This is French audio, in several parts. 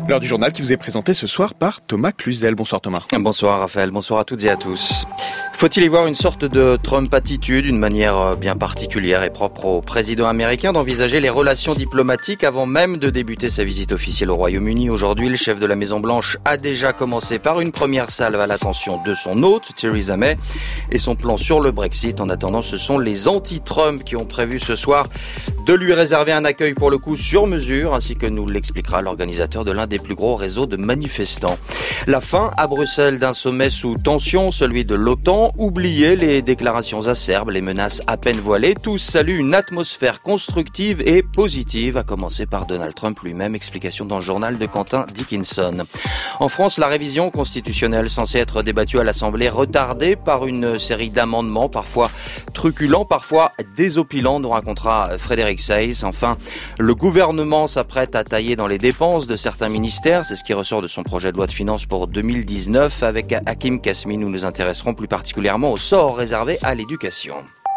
L'heure du journal qui vous est présenté ce soir par Thomas Cluzel. Bonsoir Thomas. Bonsoir Raphaël, bonsoir à toutes et à tous. Faut-il y voir une sorte de Trump-attitude, une manière bien particulière et propre au président américain d'envisager les relations diplomatiques avant même de débuter sa visite officielle au Royaume-Uni? Aujourd'hui, le chef de la Maison-Blanche a déjà commencé par une première salve à l'attention de son hôte, Theresa May, et son plan sur le Brexit. En attendant, ce sont les anti-Trump qui ont prévu ce soir de lui réserver un accueil pour le coup sur mesure, ainsi que nous l'expliquera l'organisateur de l'un des plus gros réseaux de manifestants. La fin à Bruxelles d'un sommet sous tension, celui de l'OTAN. Oubliez les déclarations acerbes, les menaces à peine voilées. Tous saluent une atmosphère constructive et positive, à commencer par Donald Trump lui-même. Explication dans le journal de Quentin Dickinson. En France, la révision constitutionnelle censée être débattue à l'Assemblée retardée par une série d'amendements, parfois truculents, parfois désopilants, nous racontera Frédéric Seyss. Enfin, le gouvernement s'apprête à tailler dans les dépenses de certains ministères. C'est ce qui ressort de son projet de loi de finances pour 2019. Avec Hakim Kasmi, nous nous intéresserons plus particulièrement au sort réservé à l'éducation.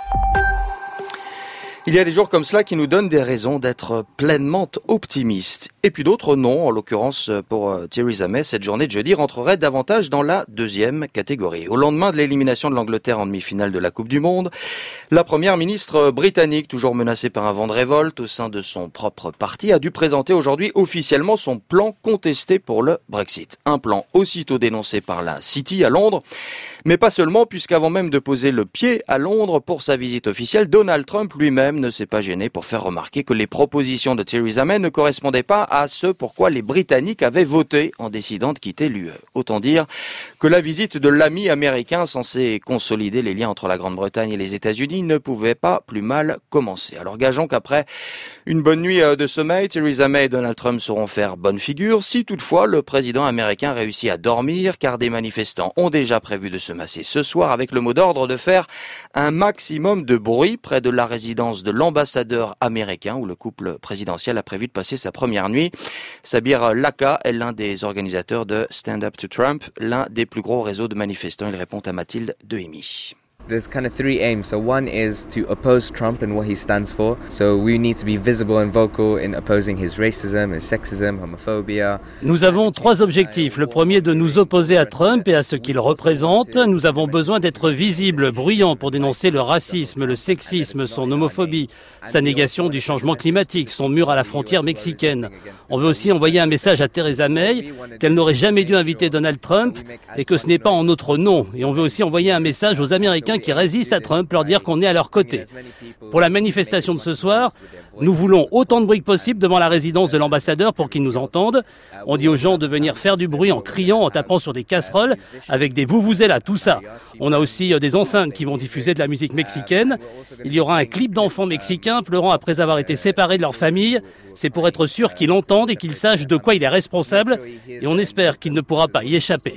Il y a des jours comme cela qui nous donnent des raisons d'être pleinement optimistes. Et puis d'autres non. En l'occurrence, pour Theresa May, cette journée de jeudi rentrerait davantage dans la deuxième catégorie. Au lendemain de l'élimination de l'Angleterre en demi-finale de la Coupe du Monde, la première ministre britannique, toujours menacée par un vent de révolte au sein de son propre parti, a dû présenter aujourd'hui officiellement son plan contesté pour le Brexit. Un plan aussitôt dénoncé par la City à Londres, mais pas seulement, puisqu'avant même de poser le pied à Londres pour sa visite officielle, Donald Trump lui-même ne s'est pas gêné pour faire remarquer que les propositions de Theresa May ne correspondaient pas à ce pourquoi les Britanniques avaient voté en décidant de quitter l'UE. Autant dire que la visite de l'ami américain censé consolider les liens entre la Grande-Bretagne et les États-Unis ne pouvait pas plus mal commencer. Alors gageons qu'après une bonne nuit de sommeil, Theresa May et Donald Trump sauront faire bonne figure si toutefois le président américain réussit à dormir, car des manifestants ont déjà prévu de se masser ce soir avec le mot d'ordre de faire un maximum de bruit près de la résidence de l'ambassadeur américain où le couple présidentiel a prévu de passer sa première nuit. Sabir Laka est l'un des organisateurs de Stand Up to Trump, l'un des plus gros réseaux de manifestants. Il répond à Mathilde Dehemi. There's kind of three aims. So one is to oppose Trump and what he stands for. So we need to be visible and vocal in opposing his racism, his sexism, homophobia. Nous avons trois objectifs. Le premier, de nous opposer à Trump et à ce qu'il représente. Nous avons besoin d'être visibles, bruyants pour dénoncer le racisme, le sexisme, son homophobie, sa négation du changement climatique, son mur à la frontière mexicaine. On veut aussi envoyer un message à Theresa May qu'elle n'aurait jamais dû inviter Donald Trump et que ce n'est pas en notre nom. Et on veut aussi envoyer un message aux Américains qui résistent à Trump, leur dire qu'on est à leur côté. Pour la manifestation de ce soir, nous voulons autant de bruit que possible devant la résidence de l'ambassadeur pour qu'ils nous entendent. On dit aux gens de venir faire du bruit en criant, en tapant sur des casseroles, avec des vuvuzela, tout ça. On a aussi des enceintes qui vont diffuser de la musique mexicaine. Il y aura un clip d'enfants mexicains pleurant après avoir été séparés de leur famille. C'est pour être sûr qu'ils l'entendent et qu'ils sachent de quoi il est responsable. Et on espère qu'il ne pourra pas y échapper.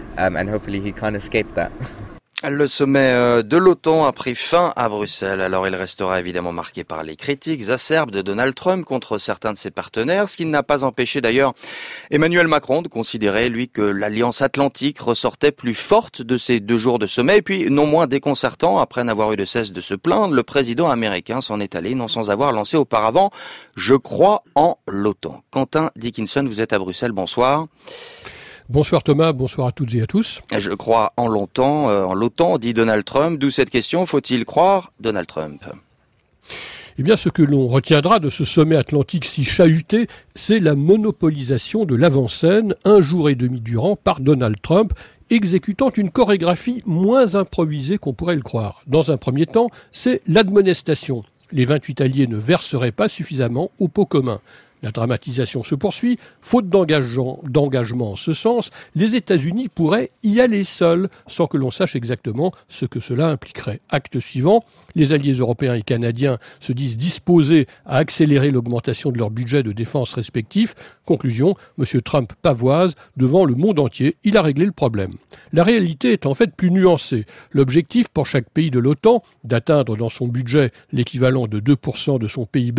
Le sommet de l'OTAN a pris fin à Bruxelles. Alors il restera évidemment marqué par les critiques acerbes de Donald Trump contre certains de ses partenaires, ce qui n'a pas empêché d'ailleurs Emmanuel Macron de considérer, lui, que l'Alliance Atlantique ressortait plus forte de ces 2 jours de sommet. Et puis, non moins déconcertant, après n'avoir eu de cesse de se plaindre, le président américain s'en est allé, non sans avoir lancé auparavant « Je crois en l'OTAN ». Quentin Dickinson, vous êtes à Bruxelles, bonsoir. Bonsoir Thomas, bonsoir à toutes et à tous. Je crois en l'OTAN, dit Donald Trump. D'où cette question, faut-il croire Donald Trump ? Eh bien, ce que l'on retiendra de ce sommet atlantique si chahuté, c'est la monopolisation de l'avant-scène, 1 jour et demi durant, par Donald Trump, exécutant une chorégraphie moins improvisée qu'on pourrait le croire. Dans un premier temps, c'est l'admonestation. Les 28 alliés ne verseraient pas suffisamment au pot commun. La dramatisation se poursuit. Faute d'engagement en ce sens, les États-Unis pourraient y aller seuls, sans que l'on sache exactement ce que cela impliquerait. Acte suivant, les alliés européens et canadiens se disent disposés à accélérer l'augmentation de leur budget de défense respectif. Conclusion, M. Trump pavoise devant le monde entier, il a réglé le problème. La réalité est en fait plus nuancée. L'objectif pour chaque pays de l'OTAN, d'atteindre dans son budget l'équivalent de 2% de son PIB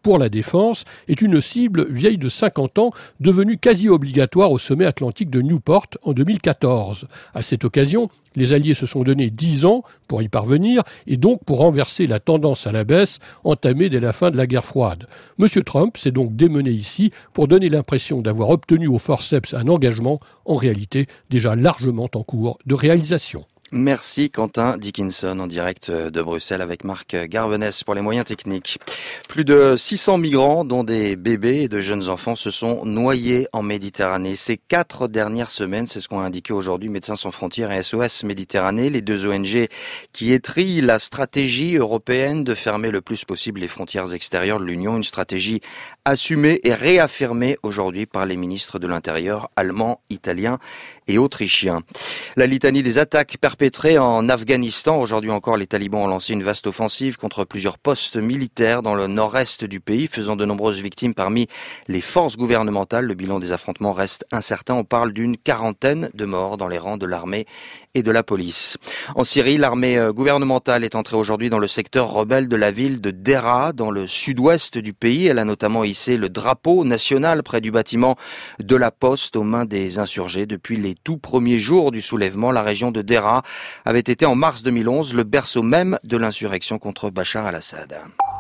pour la défense est une cible vieille de 50 ans, devenue quasi obligatoire au sommet atlantique de Newport en 2014. À cette occasion, les Alliés se sont donné 10 ans pour y parvenir et donc pour renverser la tendance à la baisse entamée dès la fin de la guerre froide. M. Trump s'est donc démené ici pour donner l'impression d'avoir obtenu au forceps un engagement en réalité déjà largement en cours de réalisation. Merci Quentin Dickinson en direct de Bruxelles avec Marc Garvenès pour les moyens techniques. Plus de 600 migrants, dont des bébés et de jeunes enfants, se sont noyés en Méditerranée. Ces 4 dernières semaines, c'est ce qu'ont indiqué aujourd'hui Médecins sans frontières et SOS Méditerranée, les 2 ONG qui étrillent la stratégie européenne de fermer le plus possible les frontières extérieures de l'Union. Une stratégie assumée et réaffirmée aujourd'hui par les ministres de l'Intérieur allemands, italiens et autrichiens. La litanie des attaques perpétrées en Afghanistan. Aujourd'hui encore, les talibans ont lancé une vaste offensive contre plusieurs postes militaires dans le nord-est du pays, faisant de nombreuses victimes parmi les forces gouvernementales. Le bilan des affrontements reste incertain. On parle d'une 40aine de morts dans les rangs de l'armée et de la police. En Syrie, l'armée gouvernementale est entrée aujourd'hui dans le secteur rebelle de la ville de Deraa, dans le sud-ouest du pays. Elle a notamment hissé le drapeau national près du bâtiment de la poste aux mains des insurgés. Depuis les tout premiers jours du soulèvement, la région de Deraa avait été en mars 2011 le berceau même de l'insurrection contre Bachar al-Assad.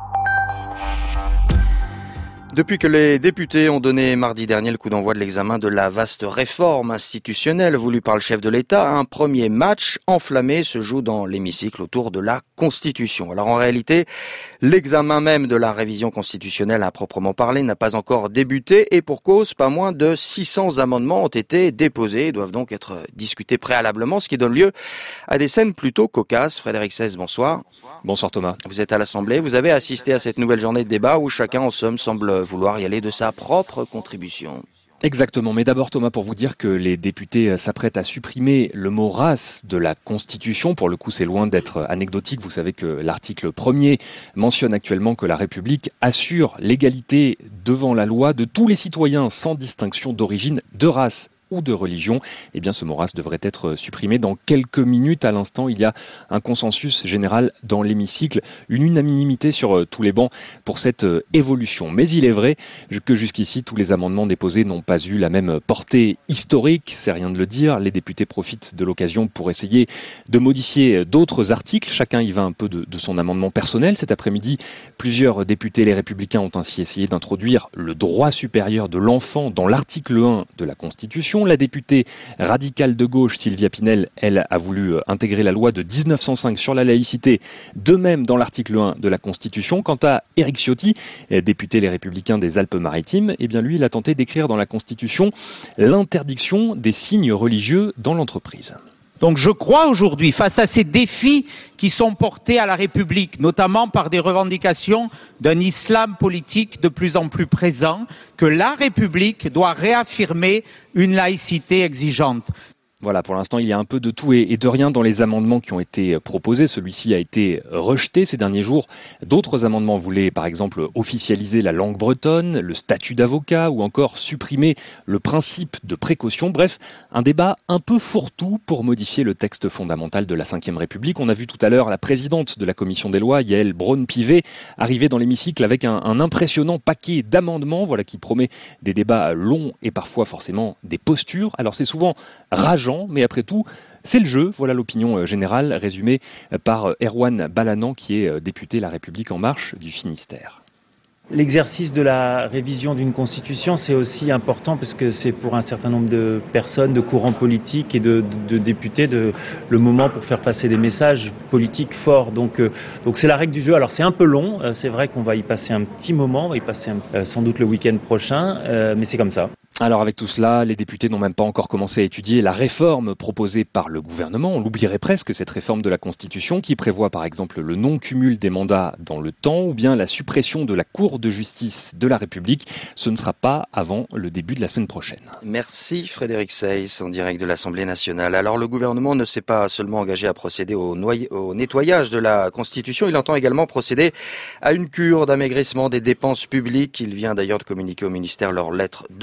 Depuis que les députés ont donné mardi dernier le coup d'envoi de l'examen de la vaste réforme institutionnelle voulue par le chef de l'État, un premier match enflammé se joue dans l'hémicycle autour de la Constitution. Alors en réalité, l'examen même de la révision constitutionnelle à proprement parler n'a pas encore débuté et pour cause, pas moins de 600 amendements ont été déposés et doivent donc être discutés préalablement, ce qui donne lieu à des scènes plutôt cocasses. Frédéric Seiz, bonsoir. Bonsoir Thomas. Vous êtes à l'Assemblée, vous avez assisté à cette nouvelle journée de débat où chacun en somme semble vouloir y aller de sa propre contribution. Exactement, mais d'abord Thomas, pour vous dire que les députés s'apprêtent à supprimer le mot race de la Constitution. Pour le coup, c'est loin d'être anecdotique. Vous savez que l'article 1er mentionne actuellement que la République assure l'égalité devant la loi de tous les citoyens sans distinction d'origine, de race ou de religion. Eh bien, ce mot race devrait être supprimé dans quelques minutes. À l'instant, il y a un consensus général dans l'hémicycle, une unanimité sur tous les bancs pour cette évolution. Mais il est vrai que jusqu'ici, tous les amendements déposés n'ont pas eu la même portée historique, c'est rien de le dire. Les députés profitent de l'occasion pour essayer de modifier d'autres articles. Chacun y va un peu de son amendement personnel. Cet après-midi, plusieurs députés les Républicains ont ainsi essayé d'introduire le droit supérieur de l'enfant dans l'article 1 de la Constitution. La députée radicale de gauche, Sylvia Pinel, elle a voulu intégrer la loi de 1905 sur la laïcité, de même dans l'article 1 de la Constitution. Quant à Éric Ciotti, député Les Républicains des Alpes-Maritimes, eh bien lui, il a tenté d'écrire dans la Constitution l'interdiction des signes religieux dans l'entreprise. Donc je crois aujourd'hui, face à ces défis qui sont portés à la République, notamment par des revendications d'un islam politique de plus en plus présent, que la République doit réaffirmer une laïcité exigeante. Voilà, pour l'instant, il y a un peu de tout et de rien dans les amendements qui ont été proposés. Celui-ci a été rejeté ces derniers jours. D'autres amendements voulaient, par exemple, officialiser la langue bretonne, le statut d'avocat ou encore supprimer le principe de précaution. Bref, un débat un peu fourre-tout pour modifier le texte fondamental de la Ve République. On a vu tout à l'heure la présidente de la Commission des lois, Yaël Braun-Pivet, arriver dans l'hémicycle avec un impressionnant paquet d'amendements, voilà, qui promet des débats longs et parfois forcément des postures. Alors c'est souvent rageant, mais après tout, c'est le jeu. Voilà l'opinion générale résumée par Erwan Balanan, qui est député La République En Marche du Finistère. L'exercice de la révision d'une constitution, c'est aussi important parce que c'est pour un certain nombre de personnes, de courants politiques et de députés le moment pour faire passer des messages politiques forts. Donc c'est la règle du jeu. Alors c'est un peu long, c'est vrai qu'on va y passer un petit moment, on va y passer sans doute le week-end prochain, mais c'est comme ça. Alors avec tout cela, les députés n'ont même pas encore commencé à étudier la réforme proposée par le gouvernement. On l'oublierait presque, cette réforme de la Constitution qui prévoit par exemple le non-cumul des mandats dans le temps ou bien la suppression de la Cour de justice de la République. Ce ne sera pas avant le début de la semaine prochaine. Merci Frédéric Seiz en direct de l'Assemblée nationale. Alors le gouvernement ne s'est pas seulement engagé à procéder au nettoyage de la Constitution, il entend également procéder à une cure d'amaigrissement des dépenses publiques. Il vient d'ailleurs de communiquer au ministère leur lettre de cadrage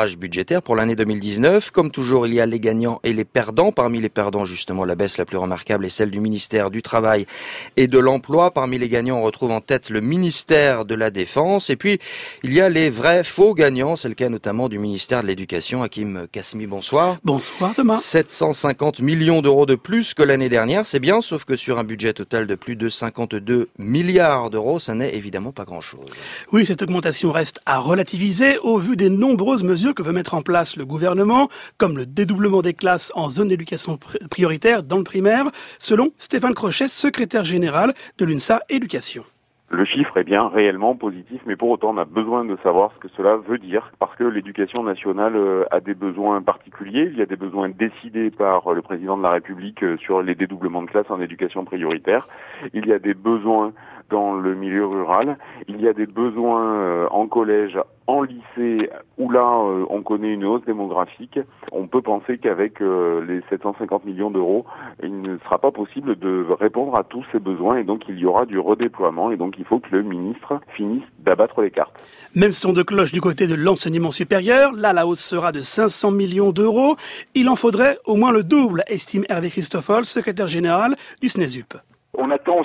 cadrage budgétaire pour l'année 2019. Comme toujours, il y a les gagnants et les perdants. Parmi les perdants, justement, la baisse la plus remarquable est celle du ministère du Travail et de l'Emploi. Parmi les gagnants, on retrouve en tête le ministère de la Défense. Et puis, il y a les vrais faux gagnants. C'est le cas notamment du ministère de l'Éducation. Hakim Kasmi, bonsoir. Bonsoir Thomas. 750 millions d'euros de plus que l'année dernière, c'est bien, sauf que sur un budget total de plus de 52 milliards d'euros, ça n'est évidemment pas grand-chose. Oui, cette augmentation reste à relativiser au vu des nombreuses mesures que veut mettre en place le gouvernement, comme le dédoublement des classes en zone d'éducation prioritaire dans le primaire, selon Stéphane Crochet, secrétaire général de l'UNSA Éducation. Le chiffre est bien réellement positif, mais pour autant on a besoin de savoir ce que cela veut dire, parce que l'éducation nationale a des besoins particuliers. Il y a des besoins décidés par le président de la République sur les dédoublements de classes en éducation prioritaire. Il y a des besoins dans le milieu rural. Il y a des besoins en collège, en lycée, où là on connaît une hausse démographique. On peut penser qu'avec les 750 millions d'euros, il ne sera pas possible de répondre à tous ces besoins, et donc il y aura du redéploiement, et donc il faut que le ministre finisse d'abattre les cartes. Même son de cloche du côté de l'enseignement supérieur. Là, la hausse sera de 500 millions d'euros. Il en faudrait au moins le double, estime Hervé Christoffel, secrétaire général du SNESUP. On attend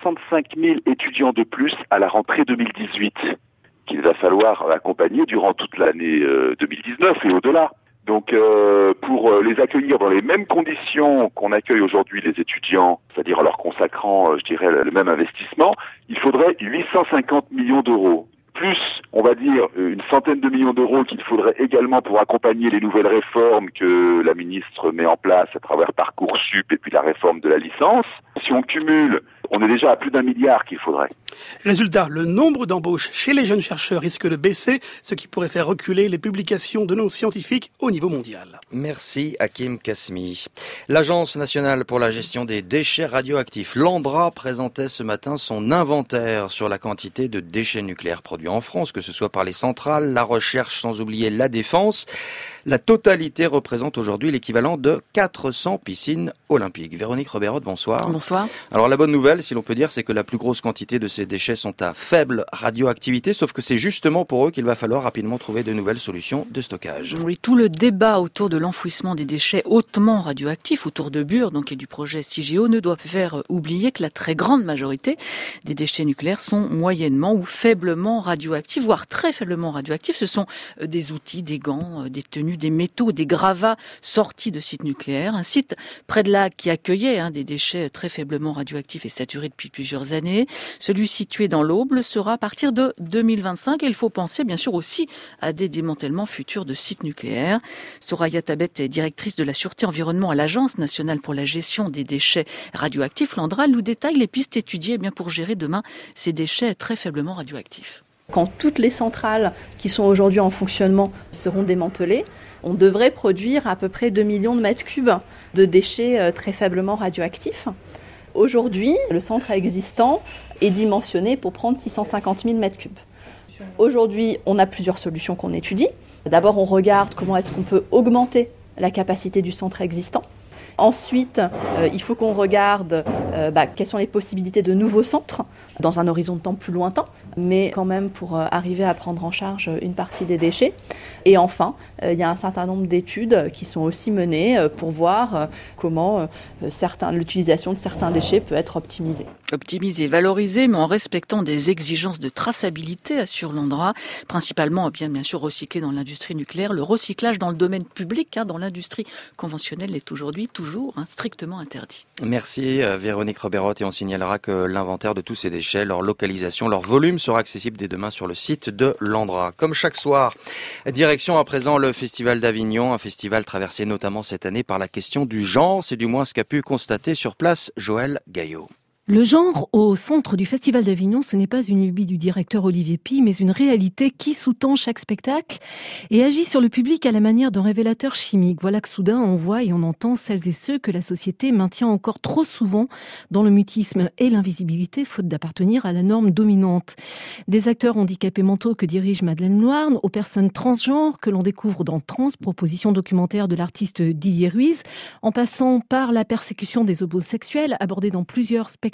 65 000 étudiants de plus à la rentrée 2018, qu'il va falloir accompagner durant toute l'année 2019 et au-delà. Donc pour les accueillir dans les mêmes conditions qu'on accueille aujourd'hui les étudiants, c'est-à-dire en leur consacrant, je dirais, le même investissement, il faudrait 850 millions d'euros. Plus, on va dire, une centaine de millions d'euros qu'il faudrait également pour accompagner les nouvelles réformes que la ministre met en place à travers Parcoursup et puis la réforme de la licence. Si on cumule, on est déjà à plus d'1 milliard qu'il faudrait. Résultat, le nombre d'embauches chez les jeunes chercheurs risque de baisser, ce qui pourrait faire reculer les publications de nos scientifiques au niveau mondial. Merci Hakim Kasmi. L'Agence nationale pour la gestion des déchets radioactifs, l'ANDRA, présentait ce matin son inventaire sur la quantité de déchets nucléaires produits en France, que ce soit par les centrales, la recherche, sans oublier la défense. La totalité représente aujourd'hui l'équivalent de 400 piscines olympiques. Véronique Roberot, bonsoir. Bonsoir. Alors la bonne nouvelle, si l'on peut dire, c'est que la plus grosse quantité de ces déchets sont à faible radioactivité, sauf que c'est justement pour eux qu'il va falloir rapidement trouver de nouvelles solutions de stockage. Oui, tout le débat autour de l'enfouissement des déchets hautement radioactifs, autour de Bure, donc, et du projet CIGEO, ne doit faire oublier que la très grande majorité des déchets nucléaires sont moyennement ou faiblement radioactifs, voire très faiblement radioactifs. Ce sont des outils, des gants, des tenues, des métaux, des gravats sortis de sites nucléaires. Un site près de là qui accueillait des déchets très faiblement radioactifs et saturés depuis plusieurs années. Celui situé dans l'Aube le sera à partir de 2025. Et il faut penser bien sûr aussi à des démantèlements futurs de sites nucléaires. Soraya Tabet est directrice de la sûreté environnement à l'Agence nationale pour la gestion des déchets radioactifs. L'ANDRA nous détaille les pistes étudiées pour gérer demain ces déchets très faiblement radioactifs. Quand toutes les centrales qui sont aujourd'hui en fonctionnement seront démantelées, on devrait produire à peu près 2 millions de mètres cubes de déchets très faiblement radioactifs. Aujourd'hui, le centre existant est dimensionné pour prendre 650 000 mètres cubes. Aujourd'hui, on a plusieurs solutions qu'on étudie. D'abord, on regarde comment est-ce qu'on peut augmenter la capacité du centre existant. Ensuite, il faut qu'on regarde quelles sont les possibilités de nouveaux centres dans un horizon de temps plus lointain, mais quand même pour arriver à prendre en charge une partie des déchets. Et enfin, il y a un certain nombre d'études qui sont aussi menées pour voir comment l'utilisation de certains déchets peut être optimisée. Optimisée, valorisée, mais en respectant des exigences de traçabilité, assure l'ANDRA, principalement bien sûr recyclé dans l'industrie nucléaire. Le recyclage dans le domaine public, dans l'industrie conventionnelle, est aujourd'hui toujours strictement interdit. Merci Véronique Roberot, et on signalera que l'inventaire de tous ces déchets, leur localisation, leur volume sera accessible dès demain sur le site de l'ANDRA. Comme chaque soir, direction à présent le Festival d'Avignon, un festival traversé notamment cette année par la question du genre. C'est du moins ce qu'a pu constater sur place Joël Gaillot. Le genre au centre du Festival d'Avignon, ce n'est pas une lubie du directeur Olivier Py, mais une réalité qui sous-tend chaque spectacle et agit sur le public à la manière d'un révélateur chimique. Voilà que soudain, on voit et on entend celles et ceux que la société maintient encore trop souvent dans le mutisme et l'invisibilité, faute d'appartenir à la norme dominante. Des acteurs handicapés mentaux que dirige Madeleine Noirne, aux personnes transgenres que l'on découvre dans Trans, proposition documentaire de l'artiste Didier Ruiz, en passant par la persécution des homosexuels, abordée dans plusieurs spectacles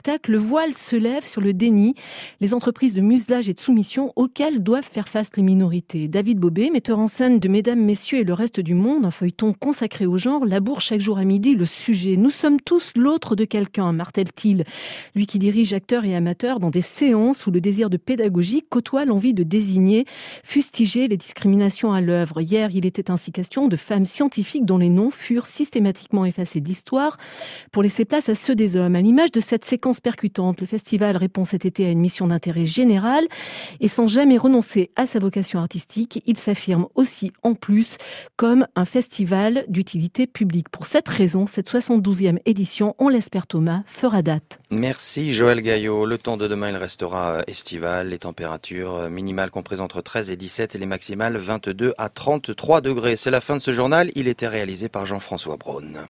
spectacle, le voile se lève sur le déni, les entreprises de muselage et de soumission auxquelles doivent faire face les minorités. David Bobet, metteur en scène de Mesdames, Messieurs et le reste du monde, un feuilleton consacré au genre, laboure chaque jour à midi le sujet. Nous sommes tous l'autre de quelqu'un, martèle-t-il. Lui qui dirige acteurs et amateurs dans des séances où le désir de pédagogie côtoie l'envie de désigner, fustiger les discriminations à l'œuvre. Hier, il était ainsi question de femmes scientifiques dont les noms furent systématiquement effacés de l'histoire pour laisser place à ceux des hommes. À l'image de cette séquence percutante, le festival répond cet été à une mission d'intérêt général et sans jamais renoncer à sa vocation artistique, il s'affirme aussi en plus comme un festival d'utilité publique. Pour cette raison, cette 72e édition, on l'espère Thomas, fera date. Merci Joël Gaillot. Le temps de demain, il restera estival. Les températures minimales comprises entre 13 et 17 et les maximales 22 à 33 degrés. C'est la fin de ce journal. Il était réalisé par Jean-François Braun.